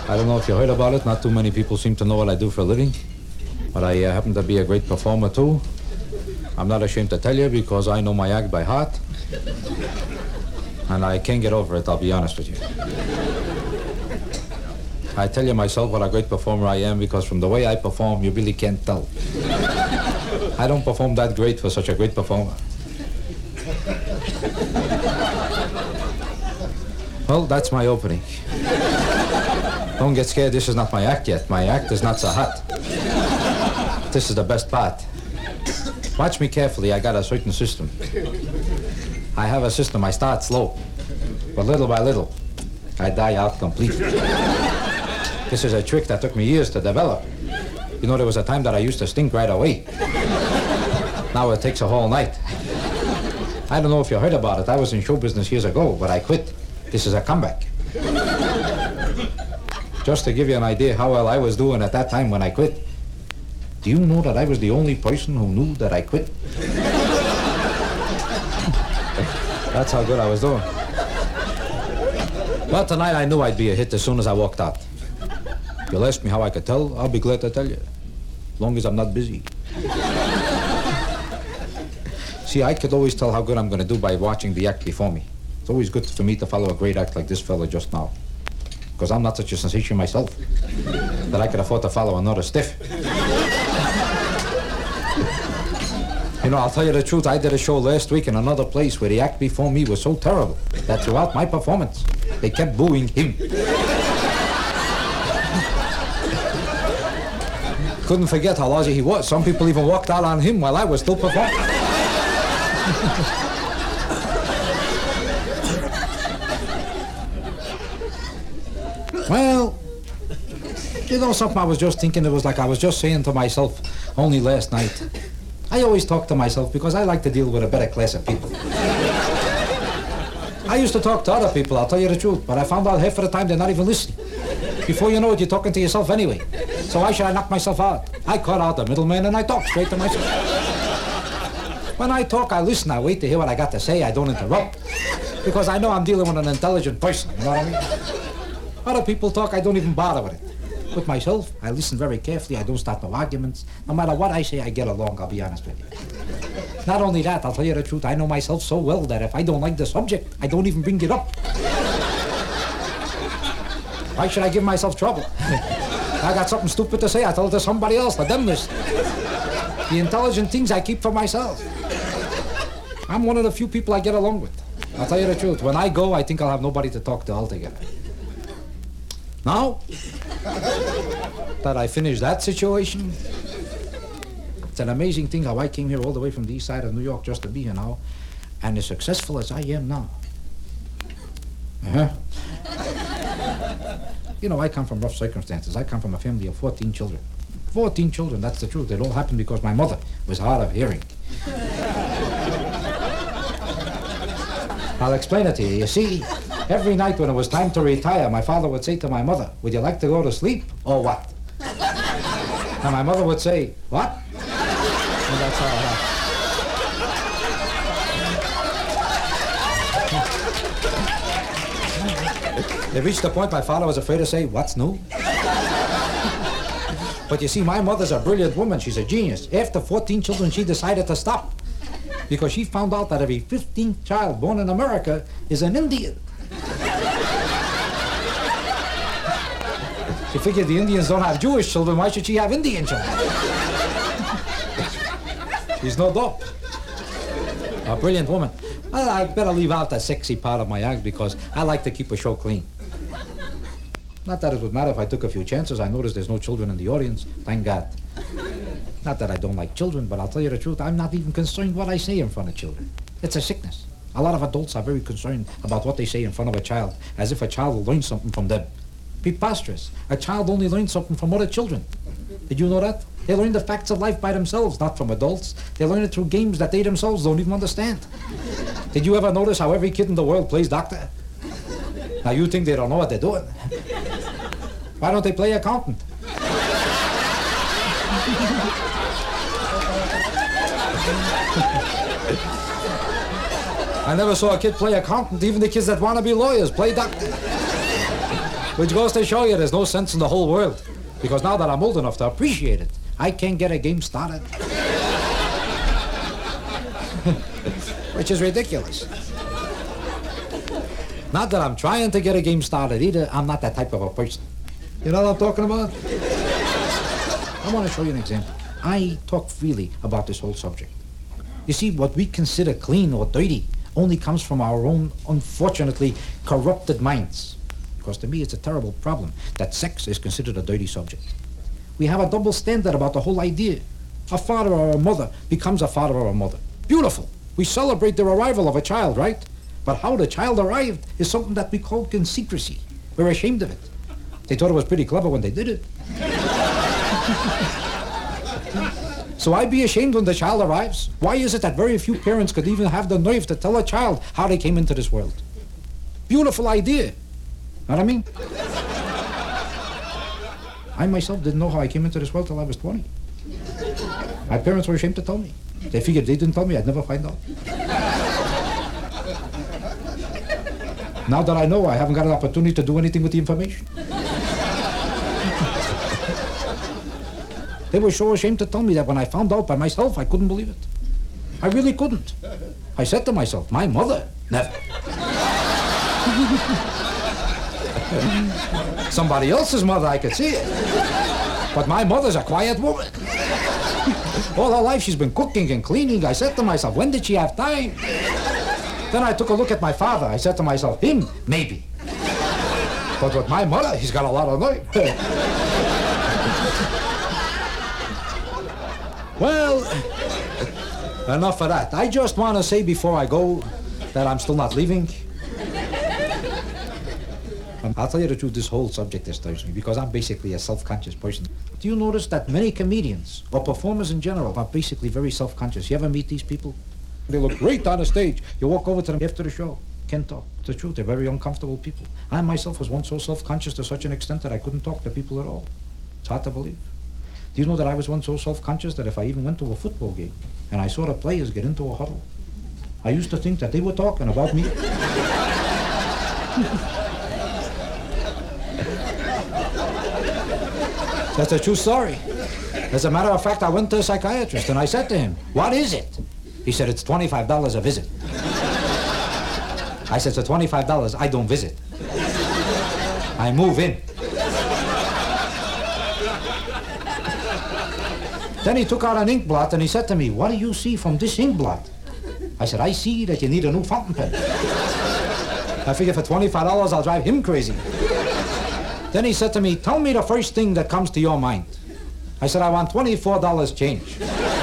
I don't know if you heard about it. Not too many people seem to know what I do for a living. But I happen to be a great performer, too. I'm not ashamed to tell you because I know my act by heart. And I can't get over it, I'll be honest with you. I tell you myself what a great performer I am because from the way I perform, you really can't tell. I don't perform that great for such a great performer. Well, that's my opening. Don't get scared, this is not my act yet. My act is not so hot. This is the best part. Watch me carefully, I got a certain system. I have a system, I start slow. But little by little, I die out completely. This is a trick that took me years to develop. You know, there was a time that I used to stink right away. Now it takes a whole night. I don't know if you heard about it. I was in show business years ago, but I quit. This is a comeback. Just to give you an idea how well I was doing at that time when I quit. Do you know that I was the only person who knew that I quit? That's how good I was doing. Well, tonight I knew I'd be a hit as soon as I walked out. If you'll ask me how I could tell, I'll be glad to tell you. As long as I'm not busy. See, I could always tell how good I'm going to do by watching the act before me. It's always good for me to follow a great act like this fella just now. Because I'm not such a sensation myself that I could afford to follow another stiff. You know, I'll tell you the truth, I did a show last week in another place where the act before me was so terrible that throughout my performance, they kept booing him. Couldn't forget how lousy he was. Some people even walked out on him while I was still performing. Well, you know something I was just thinking, it was like I was just saying to myself only last night. I always talk to myself because I like to deal with a better class of people. I used to talk to other people, I'll tell you the truth, but I found out half of the time they're not even listening. Before you know it, you're talking to yourself anyway. So why should I knock myself out? I cut out the middleman and I talk straight to myself. When I talk, I listen, I wait to hear what I got to say, I don't interrupt. Because I know I'm dealing with an intelligent person, you know what I mean? Other people talk, I don't even bother with it. With myself, I listen very carefully, I don't start no arguments. No matter what I say, I get along, I'll be honest with you. Not only that, I'll tell you the truth, I know myself so well that if I don't like the subject, I don't even bring it up. Why should I give myself trouble? I got something stupid to say, I tell it to somebody else, let them listen. The intelligent things I keep for myself. I'm one of the few people I get along with. I'll tell you the truth, when I go, I think I'll have nobody to talk to altogether. Now that I finished that situation, it's an amazing thing how I came here all the way from the east side of New York just to be here now, and as successful as I am now. You know, I come from rough circumstances. I come from a family of 14 children. 14 children, that's the truth. It all happened because my mother was hard of hearing. I'll explain it to you. You see, every night when it was time to retire, my father would say to my mother, would you like to go to sleep or what? And my mother would say, what? And that's how it happened. It reached the point my father was afraid to say, what's new? But you see, my mother's a brilliant woman. She's a genius. After 14 children, she decided to stop. Because she found out that every 15th child born in America is an Indian. She figured the Indians don't have Jewish children, why should she have Indian children? She's no dope. A brilliant woman. Well, I better leave out that sexy part of my act because I like to keep a show clean. Not that it would matter if I took a few chances. I noticed there's no children in the audience. Thank God. Not that I don't like children, but I'll tell you the truth, I'm not even concerned what I say in front of children. It's a sickness. A lot of adults are very concerned about what they say in front of a child, as if a child will learn something from them. Preposterous. A child only learns something from other children. Did you know that? They learn the facts of life by themselves, not from adults. They learn it through games that they themselves don't even understand. Did you ever notice how every kid in the world plays doctor? Now you think they don't know what they're doing. Why don't they play accountant? I never saw a kid play accountant. Even the kids that want to be lawyers play doctor. Which goes to show you there's no sense in the whole world. Because now that I'm old enough to appreciate it, I can't get a game started. Which is ridiculous. Not that I'm trying to get a game started either. I'm not that type of a person. You know what I'm talking about? I want to show you an example. I talk freely about this whole subject. You see, what we consider clean or dirty only comes from our own, unfortunately, corrupted minds. Because to me, it's a terrible problem that sex is considered a dirty subject. We have a double standard about the whole idea. A father or a mother becomes a father or a mother. Beautiful. We celebrate the arrival of a child, right? But how the child arrived is something that we call in secrecy. We're ashamed of it. They thought it was pretty clever when they did it. So I'd be ashamed when the child arrives. Why is it that very few parents could even have the nerve to tell a child how they came into this world? Beautiful idea. Know what I mean? I myself didn't know how I came into this world till I was 20. My parents were ashamed to tell me. They figured if they didn't tell me, I'd never find out. Now that I know, I haven't got an opportunity to do anything with the information. They were so ashamed to tell me that when I found out by myself, I couldn't believe it. I really couldn't. I said to myself, my mother, never. Somebody else's mother, I could see it. But my mother's a quiet woman. All her life she's been cooking and cleaning. I said to myself, when did she have time? Then I took a look at my father. I said to myself, him, maybe. But with my mother, he's got a lot of nerve. Well, enough of that. I just want to say before I go that I'm still not leaving. I'll tell you the truth, this whole subject disturbs me because I'm basically a self-conscious person. Do you notice that many comedians or performers in general are basically very self-conscious? You ever meet these people? They look great on the stage. You walk over to them after the show. Can't talk. It's the truth. They're very uncomfortable people. I myself was once so self-conscious to such an extent that I couldn't talk to people at all. It's hard to believe. Do you know that I was once so self-conscious that if I even went to a football game and I saw the players get into a huddle, I used to think that they were talking about me. That's a true story. As a matter of fact, I went to a psychiatrist and I said to him, what is it? He said, it's $25 a visit. I said, so $25, I don't visit. I move in. Then he took out an ink blot and he said to me, what do you see from this ink blot? I said, I see that you need a new fountain pen. I figure for $25 I'll drive him crazy. Then he said to me, tell me the first thing that comes to your mind. I said, I want $24 change.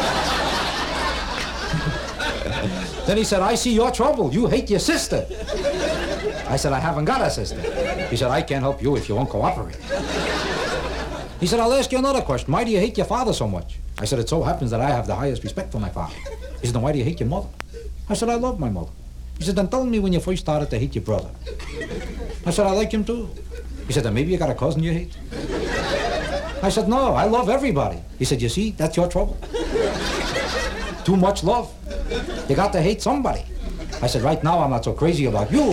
Then he said, I see your trouble. You hate your sister. I said, I haven't got a sister. He said, I can't help you if you won't cooperate. He said, I'll ask you another question. Why do you hate your father so much? I said, it so happens that I have the highest respect for my father. He said, then why do you hate your mother? I said, I love my mother. He said, then tell me when you first started to hate your brother. I said, I like him too. He said, then maybe you got a cousin you hate? I said, no, I love everybody. He said, you see, that's your trouble. Too much love. You got to hate somebody. I said, right now I'm not so crazy about you.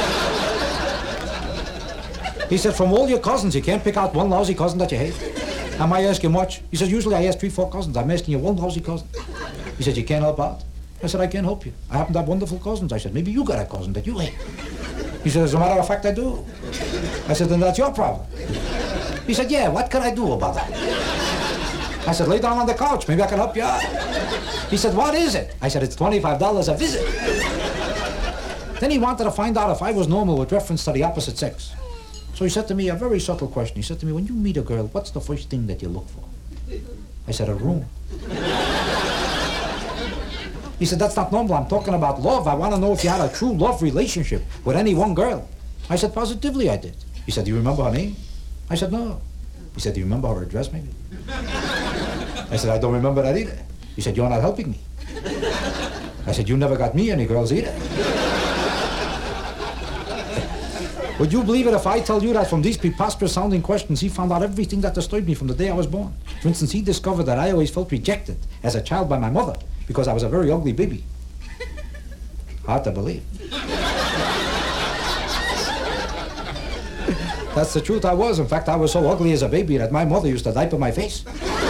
He said, from all your cousins, you can't pick out one lousy cousin that you hate? I might ask you much. He said, usually I ask 3, 4 cousins. I'm asking you one lousy cousin. He said, you can't help out? I said, I can't help you. I happen to have wonderful cousins. I said, maybe you got a cousin that you hate. He said, as a matter of fact, I do. I said, then that's your problem. He said, yeah, what can I do about that? I said, lay down on the couch. Maybe I can help you out. He said, what is it? I said, it's $25 a visit. Then he wanted to find out if I was normal with reference to the opposite sex. So he said to me a very subtle question. He said to me, when you meet a girl, what's the first thing that you look for? I said, a room. He said, that's not normal. I'm talking about love. I want to know if you had a true love relationship with any one girl. I said, positively I did. He said, do you remember her name? I said, no. He said, do you remember her address maybe? I said, I don't remember that either. He said, you're not helping me. I said, you never got me any girls either. Would you believe it if I tell you that from these preposterous sounding questions, he found out everything that disturbed me from the day I was born? For instance, he discovered that I always felt rejected as a child by my mother because I was a very ugly baby. Hard to believe. That's the truth, I was. In fact, I was so ugly as a baby that my mother used to diaper my face.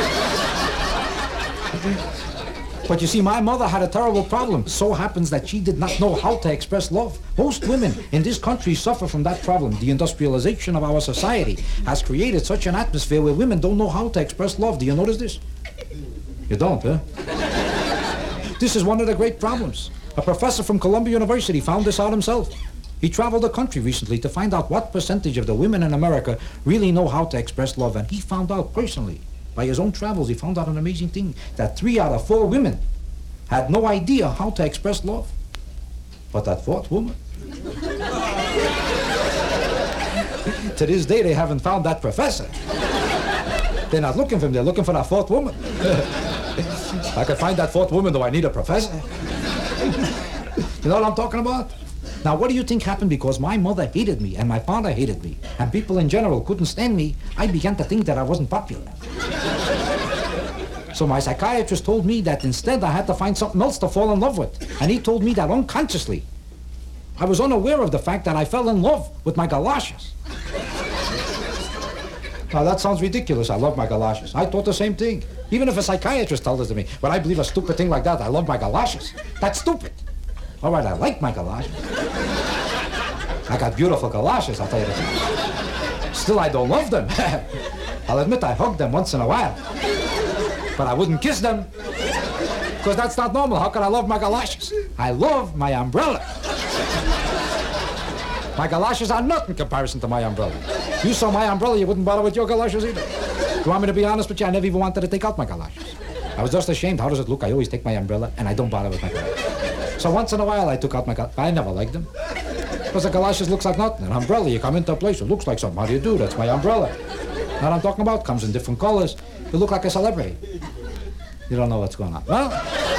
But you see, my mother had a terrible problem. So happens that she did not know how to express love. Most women in this country suffer from that problem. The industrialization of our society has created such an atmosphere where women don't know how to express love. Do you notice this? You don't, huh? This is one of the great problems. A professor from Columbia University found this out himself. He traveled the country recently to find out what percentage of the women in America really know how to express love. And he found out personally, by his own travels, he found out an amazing thing, that 3 out of 4 women had no idea how to express love. But that 4th woman, to this day, they haven't found that professor. They're not looking for him, they're looking for that 4th woman. If I could find that 4th woman, do I need a professor? You know what I'm talking about? Now, what do you think happened? Because my mother hated me and my father hated me and people in general couldn't stand me, I began to think that I wasn't popular. So my psychiatrist told me that instead I had to find something else to fall in love with. And he told me that unconsciously, I was unaware of the fact that I fell in love with my galoshes. Now that sounds ridiculous, I love my galoshes. I thought the same thing. Even if a psychiatrist told it to me. But I believe a stupid thing like that, I love my galoshes. That's stupid. All right, I like my galoshes. I got beautiful galoshes, I'll tell you the truth. Still, I don't love them. I'll admit I hug them once in a while. But I wouldn't kiss them. Because that's not normal. How can I love my galoshes? I love my umbrella. My galoshes are nothing in comparison to my umbrella. You saw my umbrella, you wouldn't bother with your galoshes either. You want me to be honest with you? I never even wanted to take out my galoshes. I was just ashamed. How does it look? I always take my umbrella and I don't bother with my galoshes. So once in a while I took out my galoshes. I never liked them. Because the galoshes looks like nothing. An umbrella, you come into a place, it looks like something. How do you do? That's my umbrella. Now what I'm talking about comes in different colors. You look like a celebrity. You don't know what's going on. Well,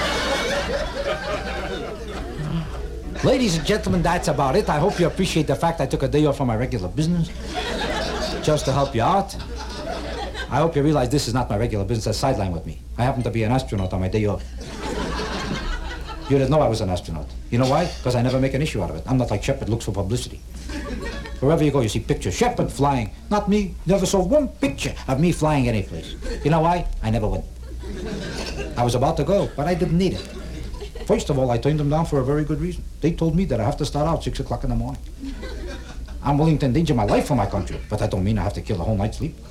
ladies and gentlemen, that's about it. I hope you appreciate the fact I took a day off from my regular business just to help you out. I hope you realize this is not my regular business. That's sideline with me. I happen to be an astronaut on my day off. You didn't know I was an astronaut. You know why? Because I never make an issue out of it. I'm not like Shepard, looks for publicity. Wherever you go, you see pictures. Shepard flying. Not me. Never saw one picture of me flying any place. You know why? I never went. I was about to go, but I didn't need it. First of all, I turned them down for a very good reason. They told me that I have to start out 6 o'clock in the morning. I'm willing to endanger my life for my country, but that don't mean I have to kill a whole night's sleep.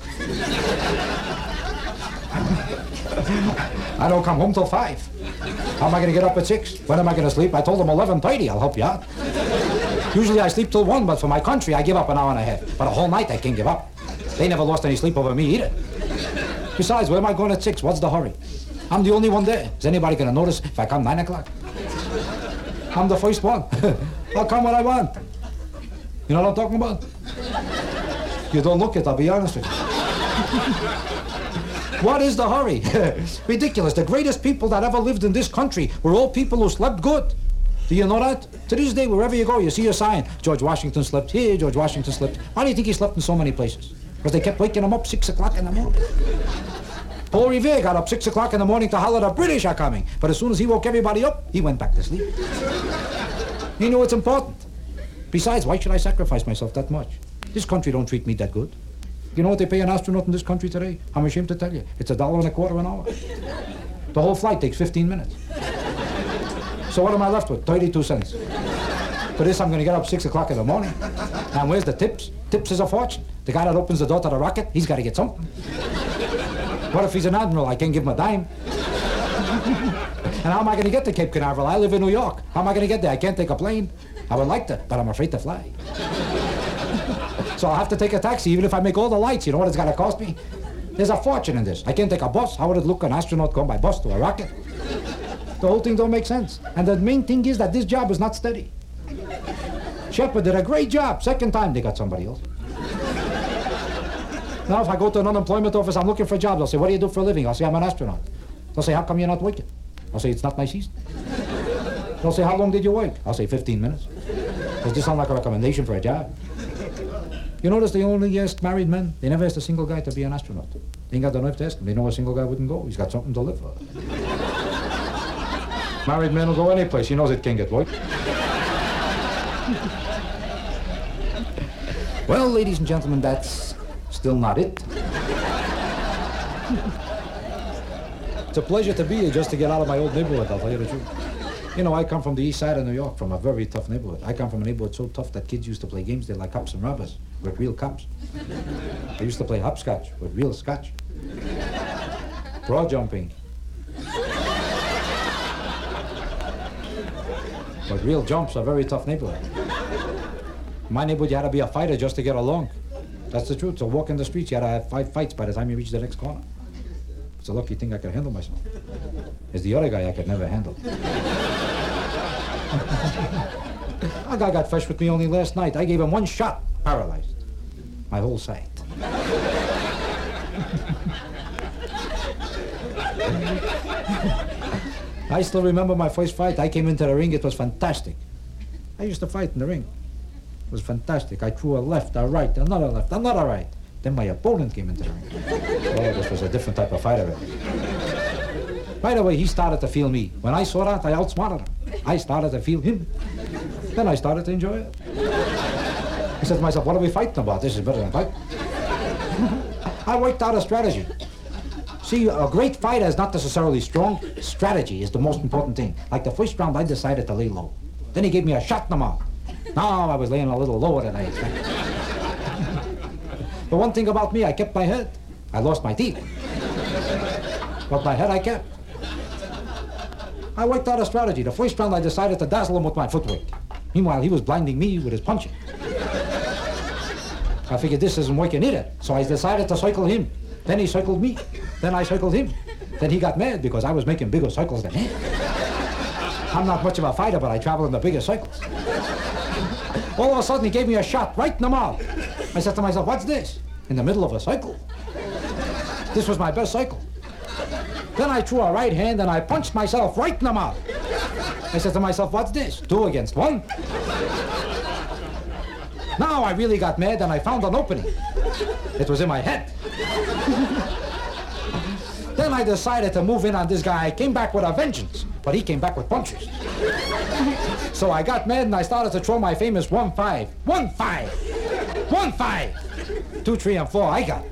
I don't come home till 5. How am I going to get up at 6? When am I going to sleep? I told them 11:30. I'll help you out. Usually I sleep till 1, but for my country, I give up an hour and a half. But a whole night, I can't give up. They never lost any sleep over me either. Besides, where am I going at 6? What's the hurry? I'm the only one there. Is anybody going to notice if I come 9 o'clock? I'm the first one. I'll come when I want. You know what I'm talking about? You don't look it, I'll be honest with you. What is the hurry? Ridiculous. The greatest people that ever lived in this country were all people who slept good. Do you know that? To this day, wherever you go, you see a sign. George Washington slept here, George Washington slept. Why do you think he slept in so many places? Because they kept waking him up 6 o'clock in the morning. Paul Revere got up 6 o'clock in the morning to holler the British are coming. But as soon as he woke everybody up, he went back to sleep. He knew it's important. Besides, why should I sacrifice myself that much? This country don't treat me that good. You know what they pay an astronaut in this country today? I'm ashamed to tell you. It's $1.25 an hour. The whole flight takes 15 minutes. So what am I left with? 32 cents. For this, I'm going to get up 6 o'clock in the morning. And where's the tips? Tips is a fortune. The guy that opens the door to the rocket, he's got to get something. What if he's an admiral? I can't give him a dime. And how am I going to get to Cape Canaveral? I live in New York. How am I going to get there? I can't take a plane. I would like to, but I'm afraid to fly. So I'll have to take a taxi, even if I make all the lights. You know what it's going to cost me? There's a fortune in this. I can't take a bus. How would it look, an astronaut going by bus to a rocket? The whole thing don't make sense. And the main thing is that this job is not steady. Shepard did a great job. Second time they got somebody else. Now if I go to an unemployment office, I'm looking for jobs. They'll say, what do you do for a living? I'll say, I'm an astronaut. They'll say, how come you're not working? I'll say, it's not my season. They'll say, how long did you work? I'll say, 15 minutes. Does this sound like a recommendation for a job? You notice they only ask married men. They never asked a single guy to be an astronaut. They ain't got the nerve to ask him. They know a single guy wouldn't go. He's got something to live for. Married men will go any place. He knows it can't get work. Well, ladies and gentlemen, that's still not it. It's a pleasure to be here just to get out of my old neighborhood, I'll tell you the truth. You know, I come from the east side of New York, from a very tough neighborhood. I come from a neighborhood so tough that kids used to play games there like cops and robbers with real cops. I used to play hopscotch with real scotch. Broad jumping. But real jumps are very tough neighborhood. My neighborhood, you had to be a fighter just to get along. That's the truth. So walk in the streets, you had to have 5 fights by the time you reach the next corner. It's a lucky thing I could handle myself. As the other guy I could never handle. A guy got fresh with me only last night. I gave him 1 shot, paralyzed. My whole side. I still remember my first fight. I came into the ring, it was fantastic. I used to fight in the ring. It was fantastic. I threw a left, a right, another left, another right. Then my opponent came into the ring. Oh, this was a different type of fighter. By the way, he started to feel me. When I saw that, I outsmarted him. I started to feel him. Then I started to enjoy it. I said to myself, what are we fighting about? This is better than fight. I worked out a strategy. See, a great fighter is not necessarily strong. Strategy is the most important thing. Like the first round, I decided to lay low. Then he gave me a shot in the mouth. Now I was laying a little lower than I expected. But one thing about me, I kept my head. I lost my teeth. But my head I kept. I worked out a strategy. The first round I decided to dazzle him with my footwork. Meanwhile, he was blinding me with his punching. I figured this isn't working either. So I decided to circle him. Then he circled me. Then I circled him. Then he got mad because I was making bigger circles than him. I'm not much of a fighter, but I travel in the bigger circles. All of a sudden, he gave me a shot right in the mouth. I said to myself, what's this? In the middle of a circle. This was my best circle. Then I threw a right hand and I punched myself right in the mouth. I said to myself, what's this? 2 against 1? Now I really got mad and I found an opening. It was in my head. Then I decided to move in on this guy. I came back with a vengeance, but he came back with punches. So I got mad and I started to throw my famous 1-5. 1-5. 1-5. 2, 3, and 4 I got.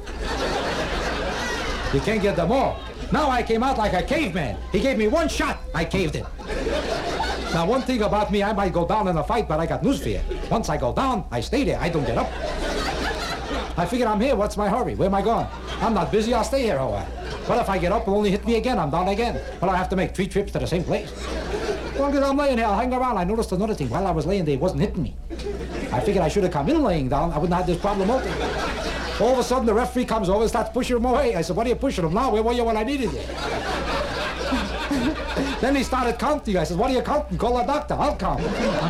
You can't get them all. Now I came out like a caveman. He gave me 1 shot. I caved in. Now one thing about me, I might go down in a fight, but I got news for you. Once I go down, I stay there. I don't get up. I figure I'm here. What's my hurry? Where am I going? I'm not busy. I'll stay here a while. But if I get up, it'll only hit me again. I'm down again. But I have to make 3 trips to the same place. As long as I'm laying here, I'll hang around. I noticed another thing. While I was laying there, it wasn't hitting me. I figured I should have come in laying down. I wouldn't have this problem open. All of a sudden, the referee comes over and starts pushing him away. I said, what are you pushing him now? Where were you when I needed you? Then he started counting. I said, what are you counting? Call a doctor. I'll count.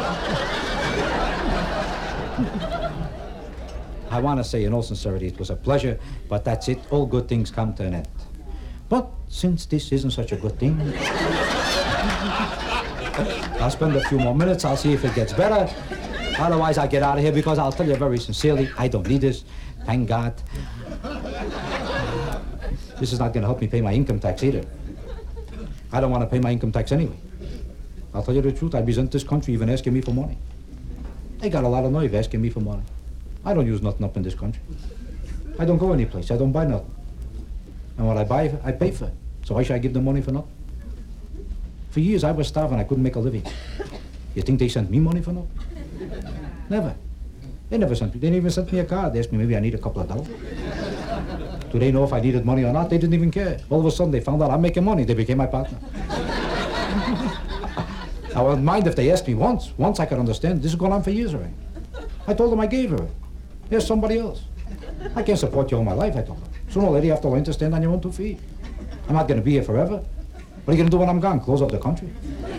I want to say in all sincerity, it was a pleasure, but that's it. All good things come to an end. But since this isn't such a good thing, I'll spend a few more minutes. I'll see if it gets better. Otherwise, I'll get out of here because I'll tell you very sincerely, I don't need this. Thank God. This is not going to help me pay my income tax either. I don't want to pay my income tax anyway. I'll tell you the truth, I resent this country even asking me for money. They got a lot of nerve asking me for money. I don't use nothing up in this country. I don't go anyplace, I don't buy nothing. And what I buy, I pay for it. So why should I give them money for nothing? For years I was starving, I couldn't make a living. You think they sent me money for nothing? Never. They never sent me, they didn't even send me a card. They asked me maybe I need a couple of dollars. Do they know if I needed money or not? They didn't even care. All of a sudden they found out I'm making money. They became my partner. I wouldn't mind if they asked me once. Once I could understand. This is going on for years already. I told them I gave her it. Here's somebody else. I can't support you all my life, I told them. Sooner or later you have to learn to stand on your own 2 feet. I'm not going to be here forever. What are you going to do when I'm gone? Close up the country?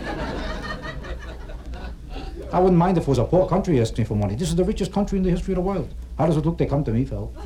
I wouldn't mind if it was a poor country asking me for money. This is the richest country in the history of the world. How does it look they come to me for help?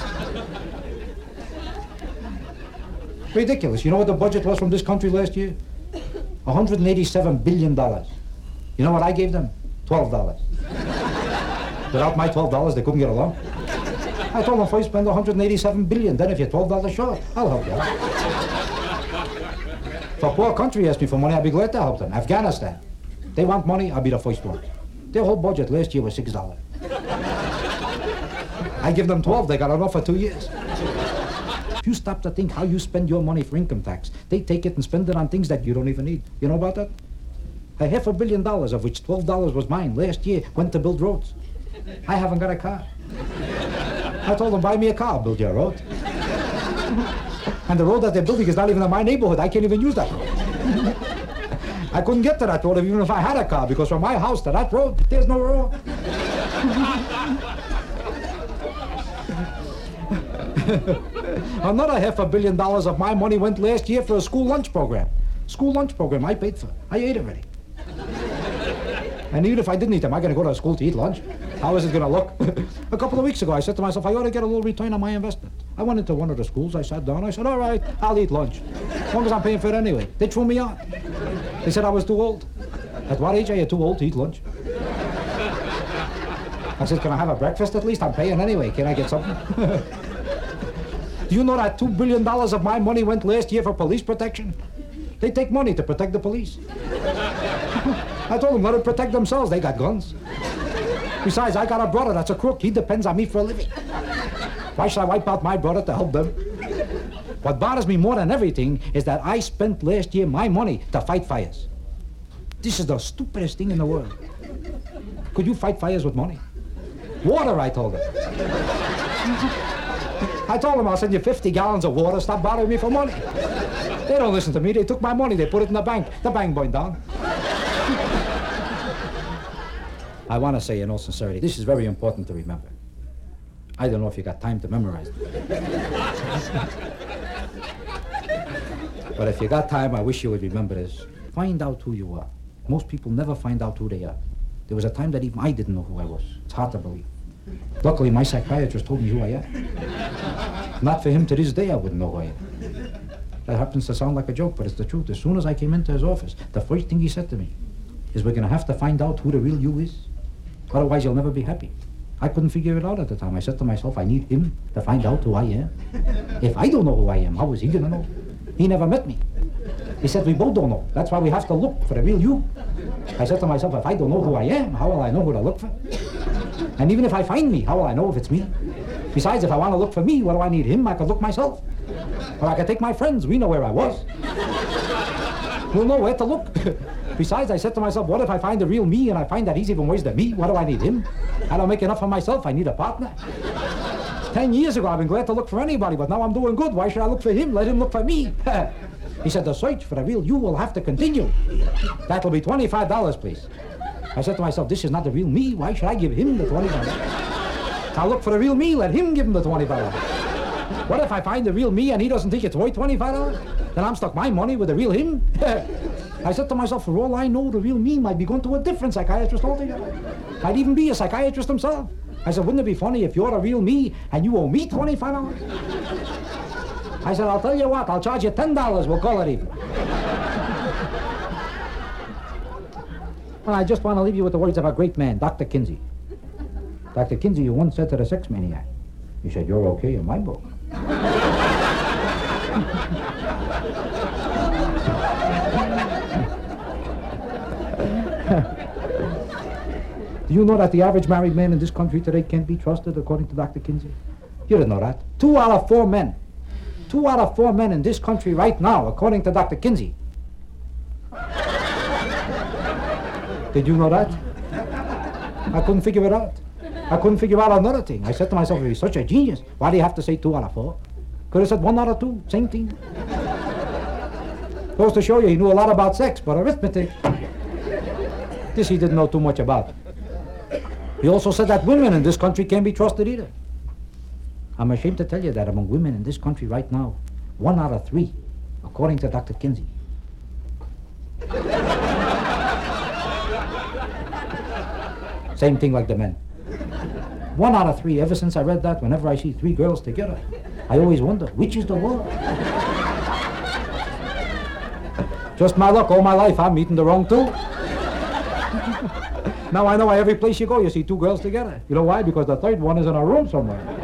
Ridiculous. You know what the budget was from this country last year? $187 billion. You know what I gave them? $12. Without my $12, they couldn't get along. I told them first spend $187 billion. Then if you're $12 short, I'll help you out. If a poor country asks me for money, I'll be glad to help them. Afghanistan. They want money, I'll be the first one. Their whole budget last year was $6. I give them 12, they got enough for 2 years. If you stop to think how you spend your money for income tax, they take it and spend it on things that you don't even need. You know about that? $500 million, of which $12 was mine last year, went to build roads. I haven't got a car. I told them, buy me a car, I'll build you a road. And the road that they're building is not even in my neighborhood. I can't even use that road. I couldn't get to that road even if I had a car, because from my house to that road, there's no road. Another $500 million of my money went last year for a school lunch program. School lunch program I paid for. I ate already. And even if I didn't eat them, I'm going to go to school to eat lunch. How is it going to look? A couple of weeks ago, I said to myself, I ought to get a little return on my investment. I went into one of the schools, I sat down, I said, all right, I'll eat lunch. As long as I'm paying for it anyway. They threw me out. They said I was too old. At what age are you too old to eat lunch? I said, can I have a breakfast at least? I'm paying anyway. Can I get something? Do you know that $2 billion of my money went last year for police protection? They take money to protect the police. I told them, let them protect themselves. They got guns. Besides, I got a brother that's a crook. He depends on me for a living. Why should I wipe out my brother to help them? What bothers me more than everything is that I spent last year my money to fight fires. This is the stupidest thing in the world. Could you fight fires with money? Water, I told them. I told them I'll send you 50 gallons of water. Stop bothering me for money. They don't listen to me. They took my money. They put it in the bank. The bank burned down. I want to say in all sincerity, this is very important to remember. I don't know if you got time to memorize it. But if you got time, I wish you would remember this. Find out who you are. Most people never find out who they are. There was a time that even I didn't know who I was. It's hard to believe. Luckily, my psychiatrist told me who I am. Not for him, to this day, I wouldn't know who I am. That happens to sound like a joke, but it's the truth. As soon as I came into his office, the first thing he said to me is, we're going to have to find out who the real you is. Otherwise, you'll never be happy. I couldn't figure it out at the time. I said to myself, I need him to find out who I am. If I don't know who I am, how is he going to know? He never met me. He said, we both don't know. That's why we have to look for the real you. I said to myself, if I don't know who I am, how will I know who to look for? And even if I find me, how will I know if it's me? Besides, if I want to look for me, what do I need him? I could look myself. Or I could take my friends. We know where I was. We'll know where to look. Besides, I said to myself, what if I find the real me and I find that he's even worse than me? What do I need him? I don't make enough for myself. I need a partner. 10 years ago, I've been glad to look for anybody, but now I'm doing good. Why should I look for him? Let him look for me. He said, the search for the real you will have to continue. That'll be $25, please. I said to myself, this is not the real me. Why should I give him the $25? I'll look for the real me. Let him give him the $25. What if I find the real me and he doesn't think it's worth $25? Then I'm stuck my money with the real him. I said to myself, for all I know, the real me might be going to a different psychiatrist altogether. Might even be a psychiatrist himself. I said, wouldn't it be funny if you're the real me and you owe me $25? I said, I'll tell you what, I'll charge you $10. We'll call it even. Well, I just want to leave you with the words of a great man, Dr. Kinsey. Dr. Kinsey, you once said to the sex maniac, he said, you're okay in my book. Do you know that the average married man in this country today can't be trusted, according to Dr. Kinsey? You didn't know that. 2 out of 4 men. 2 out of 4 men in this country right now, according to Dr. Kinsey. Did you know that? I couldn't figure it out. I couldn't figure out another thing. I said to myself, if he's such a genius, why do you have to say 2 out of 4? Could have said 1 out of 2, same thing. Goes to show you he knew a lot about sex, but arithmetic, this he didn't know too much about. He also said that women in this country can't be trusted either. I'm ashamed to tell you that among women in this country right now, 1 out of 3, according to Dr. Kinsey. Same thing like the men. 1 out of 3. Ever since I read that, whenever I see 3 girls together, I always wonder, which is the one? Just my luck, all my life, I'm meeting the wrong 2. Now I know why every place you go, you see 2 girls together. You know why? Because the third one is in a room somewhere.